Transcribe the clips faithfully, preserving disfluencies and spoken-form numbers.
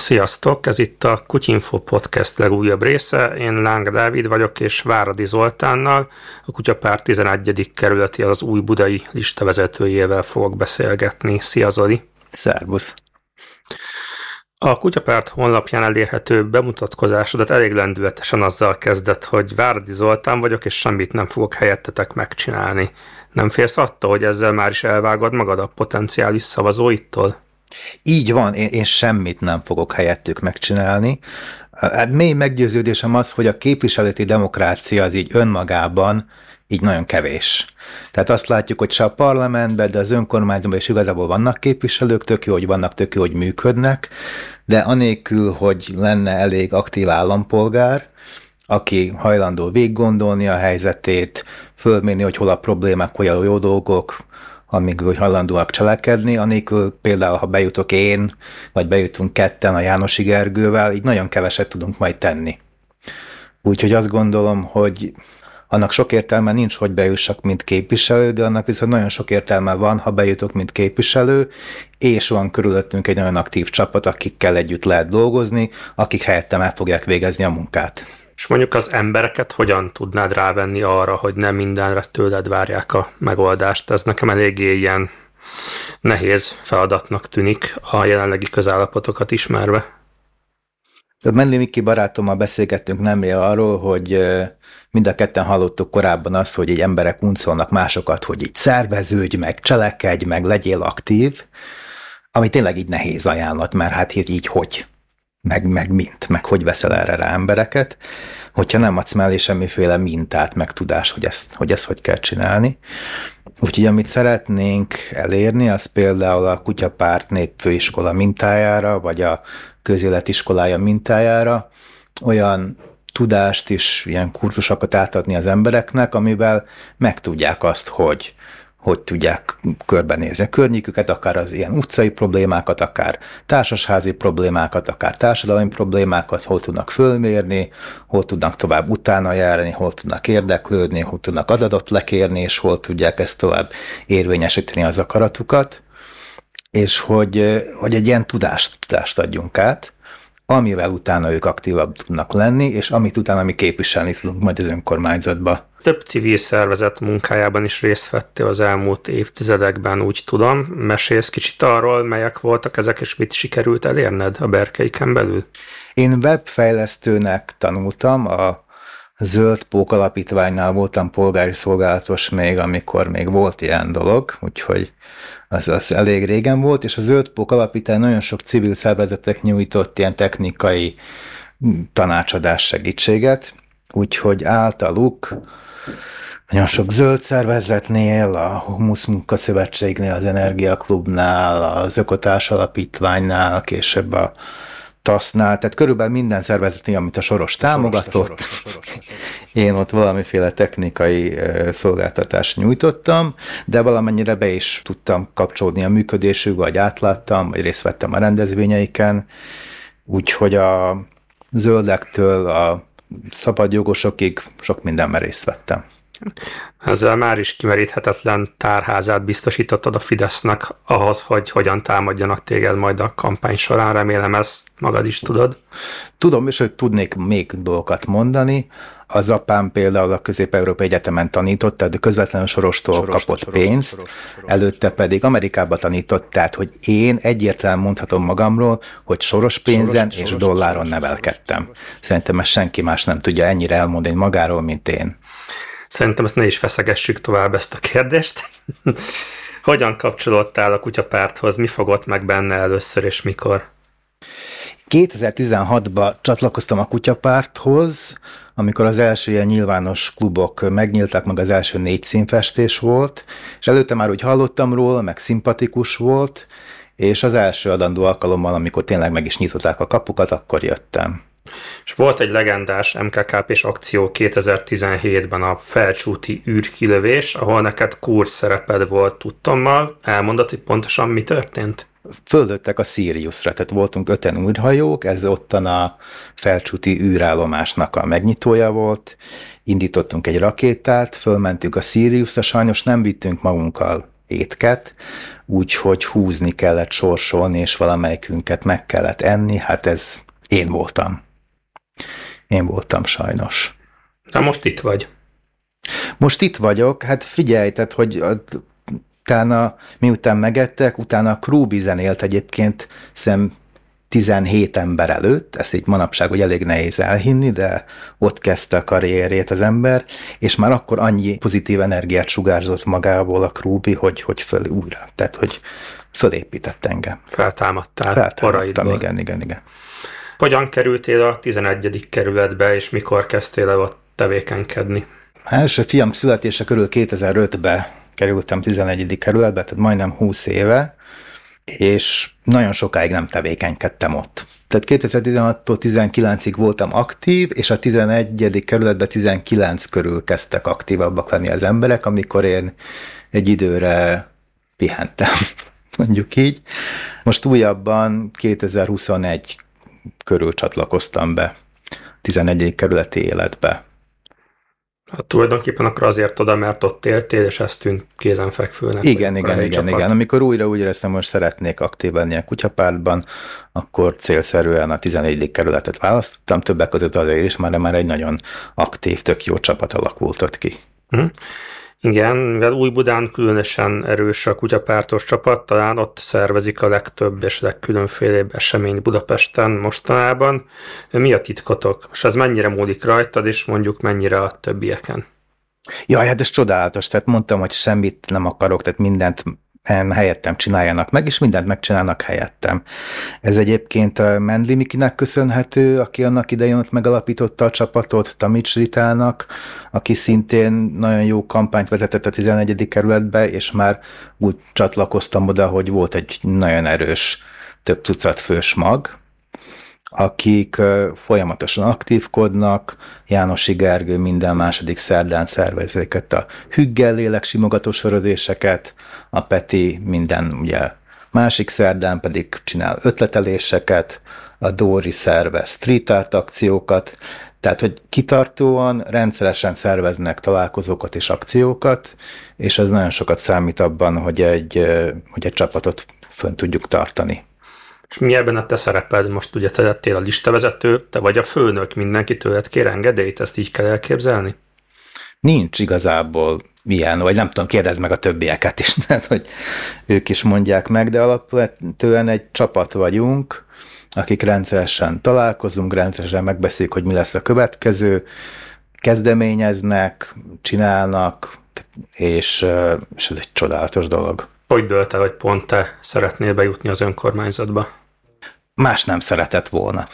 Sziasztok! Ez itt a Kutyinfo Podcast legújabb része. Én Láng Dávid vagyok, és Váradi Zoltánnal, a Kutyapárt tizenegyedik kerületi, az új budai listavezetőjével fogok beszélgetni. Szia Zoli! Szervusz! A Kutyapárt honlapján elérhető bemutatkozásodat elég lendületesen azzal kezdett, hogy Váradi Zoltán vagyok, és semmit nem fogok helyettetek megcsinálni. Nem félsz attól, hogy ezzel már is elvágod magad a potenciális szavazóittól? Így van, én, én semmit nem fogok helyettük megcsinálni. Hát mély meggyőződésem az, hogy a képviseleti demokrácia az így önmagában így nagyon kevés. Tehát azt látjuk, hogy se a parlamentben, de az önkormányzatban is igazából vannak képviselők, tök jó, hogy vannak, tök jó, hogy működnek, de anélkül, hogy lenne elég aktív állampolgár, aki hajlandó végiggondolni a helyzetét, fölmérni, hogy hol a problémák, hol a jó dolgok, amíg hogy hajlandóak cselekedni, anélkül például, ha bejutok én, vagy bejutunk ketten a Jánosi Gergővel, így nagyon keveset tudunk majd tenni. Úgyhogy azt gondolom, hogy annak sok értelme nincs, hogy bejussak, mint képviselő, de annak viszont nagyon sok értelme van, ha bejutok, mint képviselő, és van körülöttünk egy nagyon aktív csapat, akikkel együtt lehet dolgozni, akik helyettem el fogják végezni a munkát. És mondjuk az embereket hogyan tudnád rávenni arra, hogy nem mindenre tőled várják a megoldást? Ez nekem eléggé ilyen nehéz feladatnak tűnik a jelenlegi közállapotokat ismerve. Menli Miki barátommal beszélgettünk nemrég arról, hogy mind a ketten hallottuk korábban azt, hogy így emberek uncolnak másokat, hogy így szerveződj, meg cselekedj, meg legyél aktív, ami tényleg így nehéz ajánlat, mert hát így, így hogy? Meg, meg mint, meg hogy veszel erre rá embereket, hogyha nem adsz mellé semmiféle mintát, meg tudás, hogy ezt, hogy ezt hogy kell csinálni. Úgyhogy amit szeretnénk elérni, az például a Kutyapárt népfőiskola mintájára, vagy a közéletiskolája mintájára olyan tudást is, ilyen kurzusokat átadni az embereknek, amivel megtudják azt, hogy hogy tudják körbenézni a környéküket, akár az ilyen utcai problémákat, akár társasházi problémákat, akár társadalmi problémákat, hol tudnak fölmérni, hol tudnak tovább utána járni, hol tudnak érdeklődni, hol tudnak adatot lekérni, és hol tudják ezt tovább érvényesíteni az akaratukat, és hogy, hogy egy ilyen tudást, tudást adjunk át, amivel utána ők aktívabb tudnak lenni, és amit utána mi képviselni tudunk majd az önkormányzatba. Több civil szervezet munkájában is részt vettél az elmúlt évtizedekben, úgy tudom. Mesélsz kicsit arról, melyek voltak ezek, és mit sikerült elérned a berkeiken belül? Én webfejlesztőnek tanultam, a Zöld Pók Alapítványnál voltam polgári szolgálatos még, amikor még volt ilyen dolog, úgyhogy az, az elég régen volt, és a Zöld Pók Alapítvány nagyon sok civil szervezetek nyújtott ilyen technikai tanácsadás segítséget, úgyhogy általuk nagyon sok zöld szervezetnél, a Humusz Munkaszövetségnél, az Energiaklubnál, az Ökotárs Alapítványnál, később a tasznál, tehát körülbelül minden szervezetnél, amit a Soros támogatott, Soros, a Soros, a Soros, a Soros. Én ott valamiféle technikai szolgáltatást nyújtottam, de valamennyire be is tudtam kapcsolódni a működésükbe, vagy átláttam, vagy részt vettem a rendezvényeiken, úgyhogy a zöldektől a szabadjogosokig sok mindenben részt vettem. Ezzel már is kimeríthetetlen tárházát biztosítottad a Fidesznek ahhoz, hogy hogyan támadjanak téged majd a kampány során. Remélem ezt magad is tudod. Tudom, és hogy tudnék még dolgokat mondani. Az apám például a Közép-Európai Egyetemen tanított, tehát közvetlenül Sorostól Soros, kapott Soros, pénzt, Soros, Soros, Soros. Előtte pedig Amerikába tanított, tehát hogy én egyértelműen mondhatom magamról, hogy Soros pénzen Soros, és Soros, dolláron Soros, nevelkedtem. Soros, Soros. Szerintem ezt senki más nem tudja ennyire elmondani magáról, mint én. Szerintem ezt ne is feszegessük tovább ezt a kérdést. Hogyan kapcsolódtál a Kutyapárthoz? Mi fogott meg benne először, és mikor? kétezer-tizenhatban csatlakoztam a Kutyapárthoz, amikor az első ilyen nyilvános klubok megnyíltak, meg az első négy színfestés volt, és előtte már úgy hallottam róla, meg szimpatikus volt, és az első adandó alkalommal, amikor tényleg meg is nyitották a kapukat, akkor jöttem. És volt egy legendás em ká ká pés akció kétezer-tizenhétben, a Felcsúti űrkilövés, ahol neked kurz szereped volt tudtommal. Elmondod, hogy pontosan mi történt? Földöttek a Siriusra, tehát voltunk öten űrhajók, ez ottan a Felcsúti űrállomásnak a megnyitója volt, indítottunk egy rakétát, fölmentünk a Siriusra, sajnos nem vittünk magunkkal étket, úgyhogy húzni kellett, sorsolni, és valamelyikünket meg kellett enni, hát ez én voltam. Én voltam sajnos. De most itt vagy. Most itt vagyok, hát figyelj, tehát, hogy utána, miután megettek, utána a Krúbi zenélt egyébként, hiszem tizenhét ember előtt, ezt így manapság hogy elég nehéz elhinni, de ott kezdte a karrierjét az ember, és már akkor annyi pozitív energiát sugárzott magából a Krúbi, hogy, hogy föl újra, tehát hogy fölépített engem. Feltámadtál. Feltámadtam, igen, igen, igen. Hogyan kerültél a tizenegyedik kerületbe, és mikor kezdtél el ott tevékenykedni? Első fiam születése körül kétezer-ötben kerültem tizenegyedik kerületbe, tehát majdnem húsz éve, és nagyon sokáig nem tevékenykedtem ott. Tehát kétezer-tizenhattól tizenkilencig voltam aktív, és a tizenegyedik kerületben tizenkilenc körül kezdtek aktívabbak lenni az emberek, amikor én egy időre pihentem, mondjuk így. Most újabban kétezer-huszonegy körül csatlakoztam be a tizenegyedik kerületi életbe. Hát tulajdonképpen akkor azért oda, mert ott éltél, és ezt tűnt kézenfekvőnek. Igen, igen, igen, csapat. igen. Amikor újra úgy éreztem, most szeretnék aktív lenni a kutyapártban, akkor célszerűen a tizenegyedik kerületet választottam, többek között azért is, már már egy nagyon aktív, tök jó csapat alakult ott ki. Mm. Igen, mivel Újbudán különösen erős a kutyapártos csapat, talán ott szervezik a legtöbb és legkülönfélebb eseményt Budapesten mostanában. Mi a titkotok? És ez mennyire múlik rajtad, és mondjuk mennyire a többieken? Jaj, hát ez csodálatos, tehát mondtam, hogy semmit nem akarok, tehát mindent helyettem csináljanak meg, és mindent megcsinálnak helyettem. Ez egyébként a Mendli Mikinek köszönhető, aki annak idején ott megalapította a csapatot, Tamics Ritának, aki szintén nagyon jó kampányt vezetett a tizenegyedik kerületbe, és már úgy csatlakoztam oda, hogy volt egy nagyon erős, több tucat fős mag, akik folyamatosan aktívkodnak, Jánosi Gergő minden második szerdán szervezik a Hüggel lélek simogató sorozéseket, a Peti minden ugye másik szerdán pedig csinál ötleteléseket, a Dóri szervez street art akciókat, tehát hogy kitartóan, rendszeresen szerveznek találkozókat és akciókat, és ez nagyon sokat számít abban, hogy egy, hogy egy csapatot fönn tudjuk tartani. És mi ebben a te szereped? Most ugye te lettél a listavezető, te vagy a főnök, mindenki tőled kér engedélyt, ezt így kell elképzelni? Nincs igazából ilyen, vagy nem tudom, kérdezd meg a többieket is, mert hogy ők is mondják meg, de alapvetően egy csapat vagyunk, akik rendszeresen találkozunk, rendszeresen megbeszéljük, hogy mi lesz a következő, kezdeményeznek, csinálnak, és, és ez egy csodálatos dolog. Hogy dölt el, hogy pont te szeretnél bejutni az önkormányzatba? Más nem szeretett volna.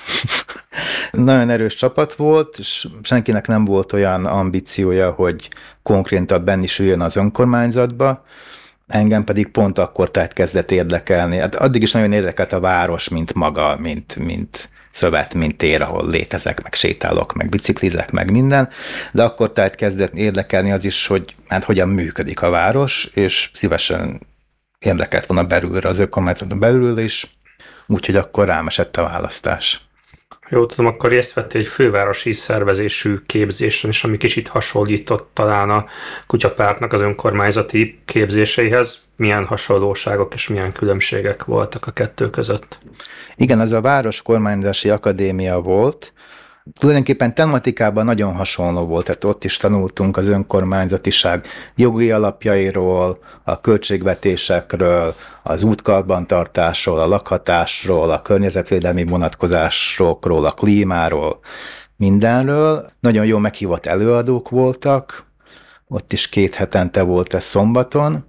Nagyon erős csapat volt, és senkinek nem volt olyan ambíciója, hogy konkrétan benni süljön az önkormányzatba, engem pedig pont akkor tehát kezdett érdekelni. Hát addig is nagyon érdekelt a város, mint maga, mint, mint szövet, mint tér, ahol létezek, meg sétálok, meg biciklizek, meg minden, de akkor tehát kezdett érdekelni az is, hogy hát hogyan működik a város, és szívesen érdekelt volna belülre az önkormányzaton belül is, úgyhogy akkor rám esett a választás. Jó, tudom, akkor részt vettél egy fővárosi szervezésű képzésen is, ami kicsit hasonlított talán a kutyapártnak az önkormányzati képzéseihez. Milyen hasonlóságok és milyen különbségek voltak a kettő között? Igen, ez a Város Kormányzási Akadémia volt. Tulajdonképpen tematikában nagyon hasonló volt, tehát ott is tanultunk az önkormányzatiság jogi alapjairól, a költségvetésekről, az útkarbantartásról, a lakhatásról, a környezetvédelmi vonatkozásokról, a klímáról, mindenről. Nagyon jó meghívott előadók voltak, ott is két hetente volt ez szombaton.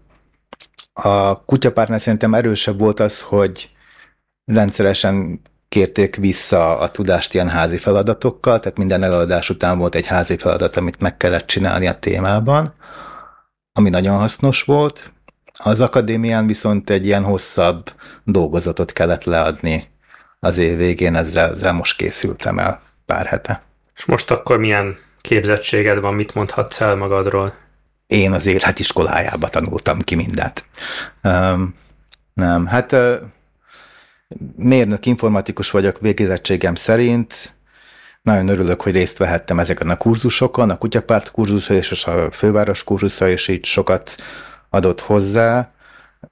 A kutyapártnál szerintem erősebb volt az, hogy rendszeresen kérték vissza a tudást ilyen házi feladatokkal, tehát minden előadás után volt egy házi feladat, amit meg kellett csinálni a témában, ami nagyon hasznos volt. Az akadémián viszont egy ilyen hosszabb dolgozatot kellett leadni az év végén, ezzel, ezzel most készültem el pár hete. És most akkor milyen képzettséged van, mit mondhatsz el magadról? Én az életiskolájába tanultam ki mindent. Um, nem, hát... Uh, mérnök informatikus vagyok végzettségem szerint. Nagyon örülök, hogy részt vehettem ezeken a kurzusokon, a kutyapárt kurzusa és a főváros kurzusa is így sokat adott hozzá.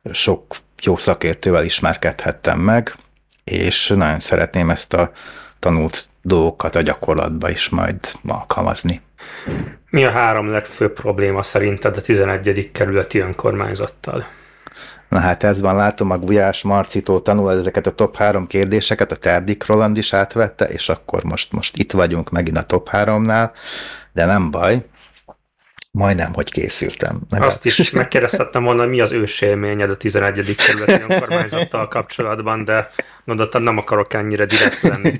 sok jó szakértővel ismerkedhettem meg, és nagyon szeretném ezt a tanult dolgokat a gyakorlatba is majd alkalmazni. Mi a három legfőbb probléma szerinted a tizenegyedik kerületi önkormányzattal? Na hát ez van, látom, a Gulyás Marcitól tanul ezeket a top három kérdéseket, a Terdik Roland is átvette, és akkor most, most itt vagyunk megint a top háromnál, de nem baj, majdnem, hogy készültem. Nem Azt is megkérdezhettem volna, mi az ősélményed a tizenegyedik kerületi önkormányzattal kapcsolatban, de gondoltam, nem akarok ennyire direkt lenni.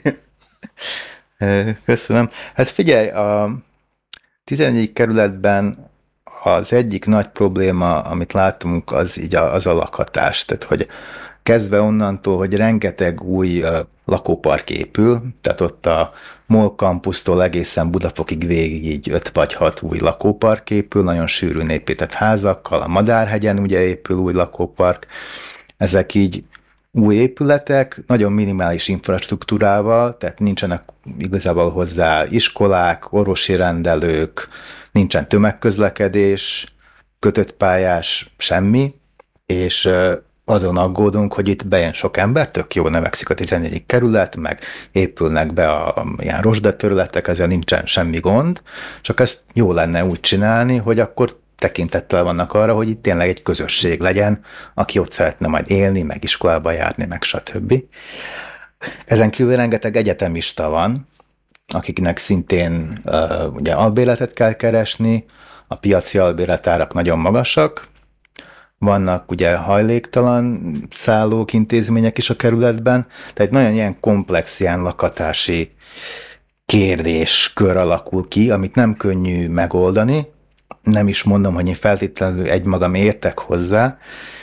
Köszönöm. Hát figyelj, a tizenegyedik kerületben az egyik nagy probléma, amit látunk, az így a, az a lakhatás. Tehát, hogy kezdve onnantól, hogy rengeteg új uh, lakópark épül, tehát ott a MOL kampusztól egészen Budafokig végig így öt vagy hat új lakópark épül, nagyon sűrűn épített házakkal, a Madárhegyen ugye épül új lakópark, ezek így új épületek, nagyon minimális infrastruktúrával, tehát nincsenek igazából hozzá iskolák, orvosi rendelők, nincsen tömegközlekedés, kötött pályás, semmi, és azon aggódunk, hogy itt bejön sok ember, tök jó növekszik a tizenegyedik kerület, meg épülnek be a, a ilyen rozsdaterületek, ezzel nincsen semmi gond, csak ezt jó lenne úgy csinálni, hogy akkor tekintettel vannak arra, hogy itt tényleg egy közösség legyen, aki ott szeretne majd élni, meg iskolába járni, meg stb. Ezen kívül rengeteg egyetemista van, akiknek szintén uh, ugye albérletet kell keresni, a piaci albérletárak nagyon magasak, vannak ugye hajléktalan szállók, intézmények is a kerületben, tehát nagyon ilyen komplex ilyen lakatási kérdéskör alakul ki, amit nem könnyű megoldani, nem is mondom, hogy én feltétlenül egymagam értek hozzá,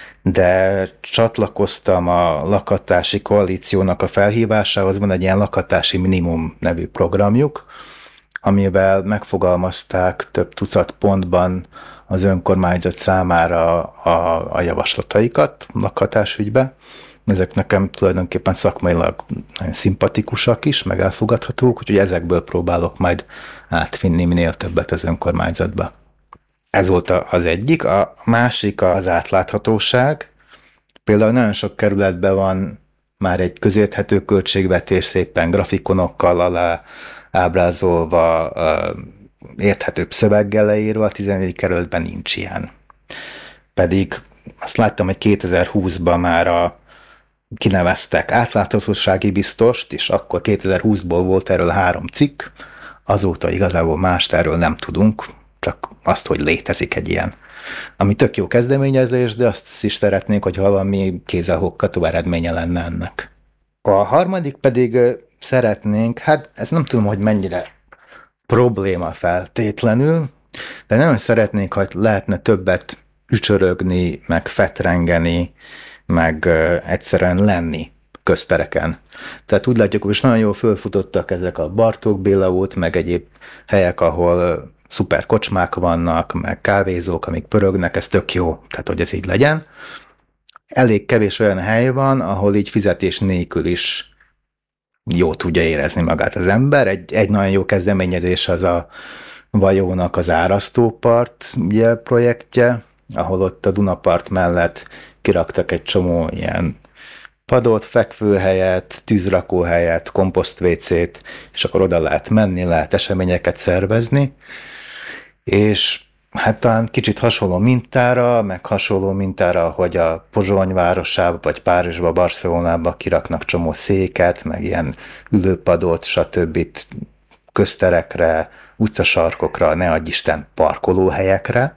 de csatlakoztam a lakatási koalíciónak a felhívásához, van egy ilyen lakatási minimum nevű programjuk, amivel megfogalmazták több tucat pontban az önkormányzat számára a, a javaslataikat lakhatásügybe. Ezek nekem tulajdonképpen szakmailag nagyon szimpatikusak is, meg elfogadhatók, úgyhogy ezekből próbálok majd átvinni minél többet az önkormányzatba. Ez volt az egyik. A másik az átláthatóság. Például nagyon sok kerületben van már egy közérthető költségvetés szépen grafikonokkal alá ábrázolva, érthetőbb szöveggel leírva, a tizenegyedik kerületben nincs ilyen. Pedig azt láttam, hogy kétezer-húszban már a, kineveztek átláthatósági biztost, és akkor kétezer-húszból volt erről három cikk, azóta igazából mást erről nem tudunk, csak azt, hogy létezik egy ilyen. Ami tök jó kezdeményezés, de azt is szeretnénk, hogy valami kézzelfogható eredménye lenne ennek. A harmadik pedig szeretnénk, hát ez nem tudom, hogy mennyire probléma feltétlenül, de nem szeretnénk, hogy lehetne többet ücsörögni, meg fetrengeni, meg egyszerűen lenni köztereken. Tehát úgy látjuk, hogy is nagyon jól fölfutottak ezek a Bartók Béla út, meg egyéb helyek, ahol szuper kocsmák vannak, meg kávézók, amik pörögnek, ez tök jó, tehát hogy ez így legyen. Elég kevés olyan hely van, ahol így fizetés nélkül is jó tudja érezni magát az ember. Egy, egy nagyon jó kezdeményezés az a Vajónak az Árasztópart ugye, projektje, ahol ott a Dunapart mellett kiraktak egy csomó ilyen padot, fekvőhelyet, tűzrakóhelyet, komposztvécét, és akkor oda lehet menni, lehet eseményeket szervezni, és hát talán kicsit hasonló mintára, meg hasonló mintára, hogy a Pozsony városába, vagy Párizsba, Barcelonába kiraknak csomó széket, meg ilyen ülőpadot, stb. Közterekre, utcasarkokra, ne adj Isten parkolóhelyekre.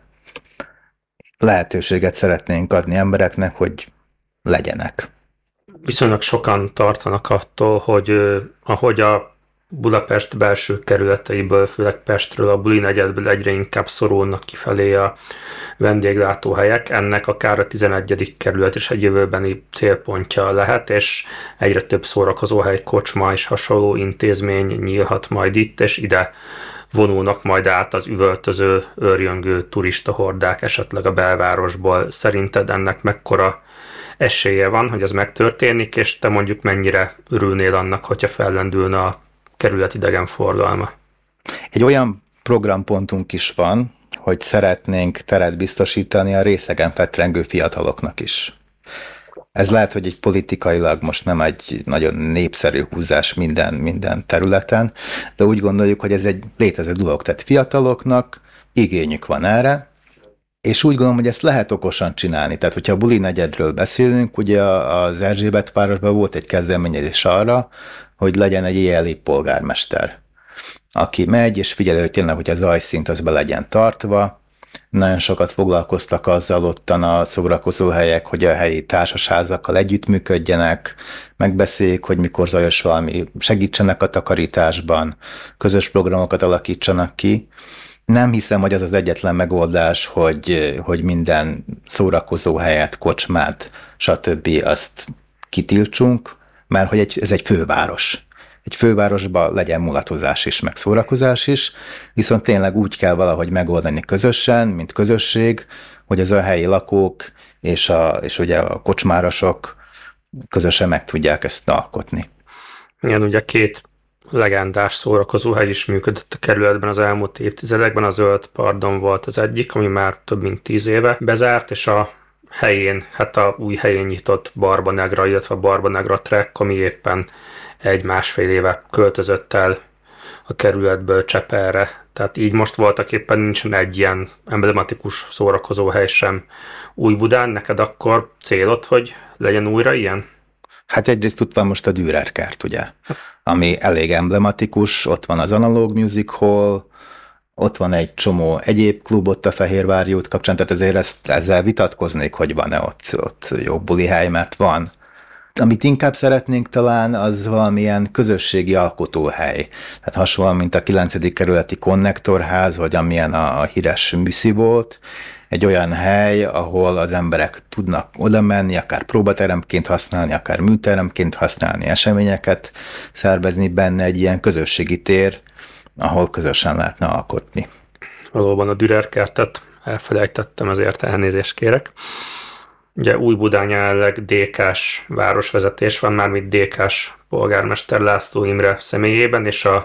Lehetőséget szeretnénk adni embereknek, hogy legyenek. Viszonylag sokan tartanak attól, hogy ahogy a Budapest belső kerületeiből, főleg Pestről, a buli negyedből egyre inkább szorulnak kifelé a vendéglátóhelyek, ennek akár a tizenegyedik kerület is egy jövőbeni célpontja lehet, és egyre több szórakozóhely, kocsma és hasonló intézmény nyílhat majd itt, és ide vonulnak majd át az üvöltöző, őrjöngő turista hordák esetleg a belvárosból. Szerinted ennek mekkora esélye van, hogy ez megtörténik, és te mondjuk mennyire örülnél annak, hogyha fellendülne a kerület idegenforgalma? Egy olyan programpontunk is van, hogy szeretnénk teret biztosítani a részegen fetrengő fiataloknak is. Ez lehet, hogy egy politikailag most nem egy nagyon népszerű húzás minden, minden területen, de úgy gondoljuk, hogy ez egy létező dolog. Tehát fiataloknak igényük van erre, és úgy gondolom, hogy ezt lehet okosan csinálni. Tehát, hogyha a buli negyedről beszélünk, ugye az Erzsébetvárosban volt egy kezdeményezés arra, hogy legyen egy éjjeli polgármester, aki megy, és figyelő, hogy tényleg, hogy a zajszint az be legyen tartva. Nagyon sokat foglalkoztak azzal ottan a szórakozóhelyek, hogy a helyi társasházakkal együttműködjenek, megbeszéljék, hogy mikor zajos valami, segítsenek a takarításban, közös programokat alakítsanak ki. Nem hiszem, hogy az az egyetlen megoldás, hogy, hogy minden szórakozóhelyet, kocsmát, stb. Azt kitiltsunk, mert hogy egy, ez egy főváros. Egy fővárosban legyen mulatozás is, meg szórakozás is, viszont tényleg úgy kell valahogy megoldani közösen, mint közösség, hogy az a helyi lakók és, a, és ugye a kocsmárosok közösen meg tudják ezt alkotni. Igen, ugye két legendás szórakozóhely is működött a kerületben az elmúlt évtizedekben. A Zöld Pardon volt az egyik, ami már több mint tíz éve bezárt, és a helyén, hát a új helyén nyitott Barba Negra, illetve Barba Negra Trek, ami éppen egy-másfél éve költözött el a kerületből Csepelre. Tehát így most voltak éppen nincsen egy ilyen emblematikus szórakozóhely sem Újbudán. Neked akkor célod, hogy legyen újra ilyen? Hát egyrészt ott van most a Dürer kert, ugye, ami elég emblematikus, ott van az Analóg Music Hall, ott van egy csomó egyéb klub ott a Fehérvári út kapcsán, tehát ezért ezt, ezzel vitatkoznék, hogy van-e ott, ott jó bulihely, mert van. Amit inkább szeretnénk talán, az valamilyen közösségi alkotóhely. Tehát hasonlóan, mint a kilencedik kerületi konnektorház, vagy amilyen a, a híres műszi volt, egy olyan hely, ahol az emberek tudnak oda menni, akár próbateremként használni, akár műteremként használni, eseményeket szervezni benne, egy ilyen közösségi tér, ahol közösen lehetne alkotni. Valóban a Dürer kertet elfelejtettem, ezért elnézést kérek. Ugye Újbudán jelenleg dé ká-s városvezetés van, mármint dé ká-s polgármester László Imre személyében, és a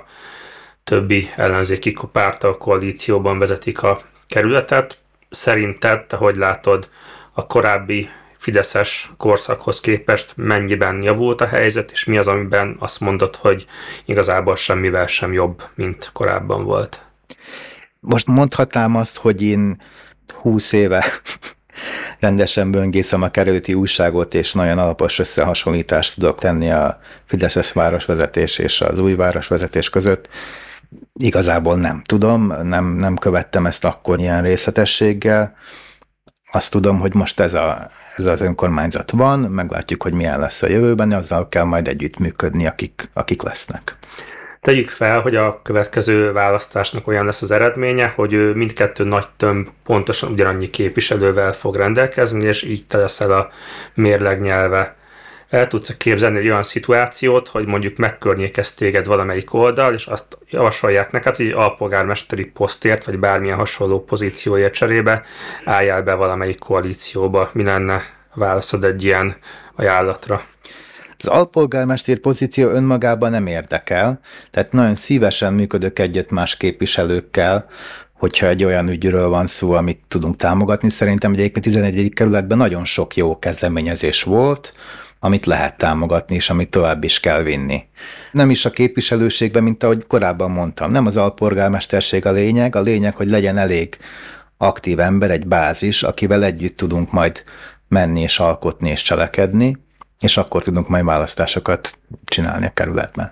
többi ellenzéki párttal koalícióban vezetik a kerületet. Szerinted, ahogy látod, a korábbi fideszes korszakhoz képest mennyiben javult a helyzet, és mi az, amiben azt mondod, hogy igazából semmivel sem jobb, mint korábban volt? Most mondhatnám azt, hogy én húsz éve rendesen böngészem a kerületi újságot, és nagyon alapos összehasonlítást tudok tenni a fideszes városvezetés és az új városvezetés között. Igazából nem tudom, nem, nem követtem ezt akkor ilyen részletességgel. Azt tudom, hogy most ez, a, ez az önkormányzat van, meglátjuk, hogy milyen lesz a jövőben, azzal kell majd együttműködni, akik, akik lesznek. Tegyük fel, hogy a következő választásnak olyan lesz az eredménye, hogy mindkettő nagy tömb pontosan ugyanannyi képviselővel fog rendelkezni, és így te leszel a mérleg nyelve. El tudsz képzelni egy olyan szituációt, hogy mondjuk megkörnyékez téged valamelyik oldal, és azt javasolják neked, hogy egy alpolgármesteri posztért, vagy bármilyen hasonló pozícióért cserébe álljál be valamelyik koalícióba. Mi lenne a válaszod egy ilyen ajánlatra? Az alpolgármester pozíció önmagában nem érdekel, tehát nagyon szívesen működök együtt más képviselőkkel, hogyha egy olyan ügyről van szó, amit tudunk támogatni. Szerintem egyébként tizenegyedik kerületben nagyon sok jó kezdeményezés volt, amit lehet támogatni, és amit tovább is kell vinni. Nem is a képviselőségben, mint ahogy korábban mondtam, nem az alpolgármesterség a lényeg, a lényeg, hogy legyen elég aktív ember, egy bázis, akivel együtt tudunk majd menni és alkotni és cselekedni, és akkor tudunk majd választásokat csinálni a kerületben.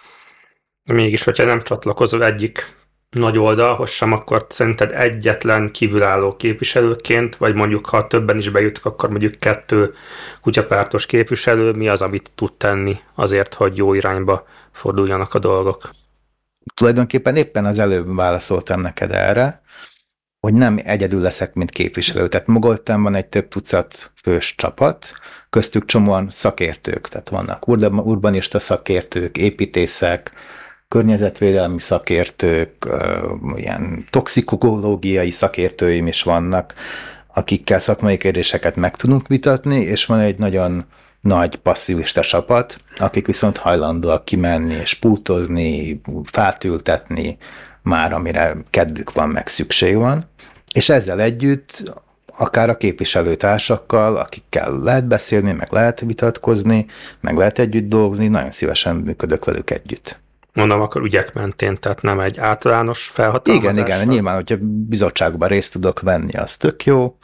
Mégis, hogyha nem csatlakozol egyik nagy oldalhoz sem, akkor szerinted egyetlen kívülálló képviselőként, vagy mondjuk ha többen is bejutok, akkor mondjuk kettő kutyapártos képviselő, mi az, amit tud tenni azért, hogy jó irányba forduljanak a dolgok? Tulajdonképpen éppen az előbb válaszoltam neked erre, hogy nem egyedül leszek, mint képviselő. Tehát mögöttem van egy több tucat fős csapat, köztük csomóan szakértők, tehát vannak urbanista szakértők, építészek, környezetvédelmi szakértők, ilyen toxikológiai szakértőim is vannak, akikkel szakmai kérdéseket meg tudunk vitatni, és van egy nagyon nagy passzivista csapat, akik viszont hajlandóak kimenni és pultozni, fát ültetni, már amire kedvük van, meg szükség van. És ezzel együtt akár a képviselőtársakkal, akikkel lehet beszélni, meg lehet vitatkozni, meg lehet együtt dolgozni, nagyon szívesen működök velük együtt. Mondom, akkor ügyek mentén, tehát nem egy általános felhatalmazás. Igen, igen, nyilván, hogyha bizottságban részt tudok venni, az tök jó,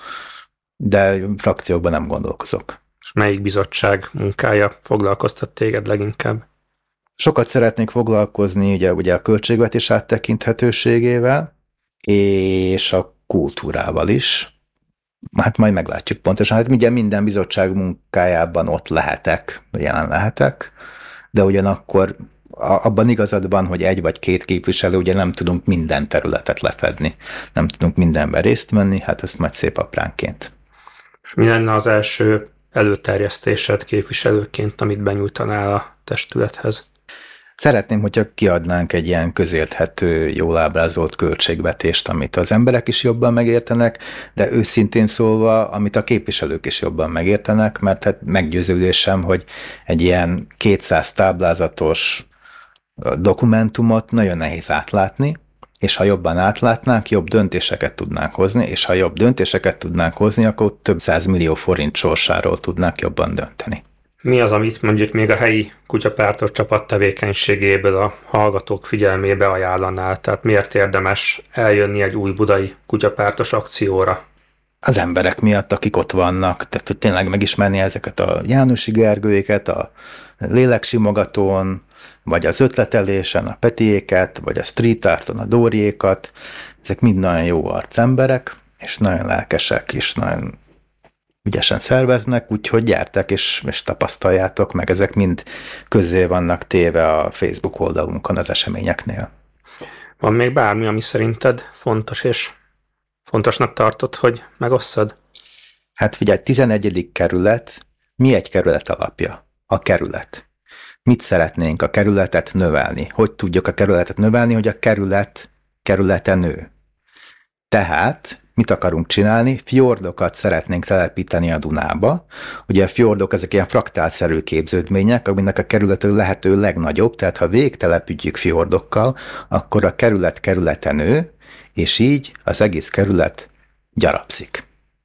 de frakciókban nem gondolkozok. És melyik bizottság munkája foglalkoztat téged leginkább? Sokat szeretnék foglalkozni ugye, ugye a költségvetés áttekinthetőségével, és a kultúrával is. Hát majd meglátjuk pontosan. Hát ugye minden bizottság munkájában ott lehetek, jelen lehetek, de ugyanakkor abban igazad van, hogy egy vagy két képviselő, ugye nem tudunk minden területet lefedni, nem tudunk mindenben részt venni, hát ezt majd szép apránként. És mi lenne az első előterjesztésed képviselőként, amit benyújtanál a testülethez? Szeretném, hogyha kiadnánk egy ilyen közérthető, jól ábrázolt költségvetést, amit az emberek is jobban megértenek, de őszintén szólva, amit a képviselők is jobban megértenek, mert hát meggyőződésem, hogy egy ilyen kétszáz táblázatos dokumentumot nagyon nehéz átlátni, és ha jobban átlátnánk, jobb döntéseket tudnánk hozni, és ha jobb döntéseket tudnánk hozni, akkor több százmillió forint sorsáról tudnánk jobban dönteni. Mi az, amit mondjuk még a helyi kutyapártos csapat tevékenységéből a hallgatók figyelmébe ajánlanál? Tehát miért érdemes eljönni egy új budai kutyapártos akcióra? Az emberek miatt, akik ott vannak, tehát hogy tényleg megismerni ezeket a Jánosi Gergőéket, a léleksimogatón, vagy az ötletelésen a Petiéket, vagy a street arton a Dóriékat. Ezek mind nagyon jó arcemberek, és nagyon lelkesek, és nagyon ügyesen szerveznek, úgyhogy gyertek és, és tapasztaljátok meg, ezek mind közzé vannak téve a Facebook oldalunkon az eseményeknél. Van még bármi, ami szerinted fontos és fontosnak tartod, hogy megosszad? Hát figyelj, tizenegyedik kerület, mi egy kerület alapja? A kerület. Mit szeretnénk a kerületet növelni? Hogy tudjuk a kerületet növelni, hogy a kerület kerülete nő? Tehát mit akarunk csinálni? Fjordokat szeretnénk telepíteni a Dunába. Ugye a fjordok ezek ilyen fraktálszerű képződmények, aminek a kerülető lehető legnagyobb, tehát ha végtelepítjük fjordokkal, akkor a kerület kerülete nő, és így az egész kerület gyarapszik.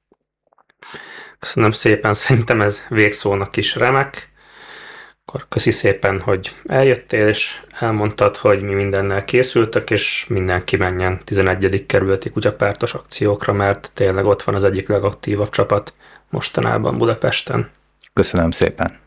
Köszönöm szépen, szerintem ez végszónak is remek. Akkor köszi szépen, hogy eljöttél, és elmondtad, hogy mi mindennel készültök, és mindenki menjen tizenegyedik kerületi kutyapártos akciókra, mert tényleg ott van az egyik legaktívabb csapat mostanában Budapesten. Köszönöm szépen!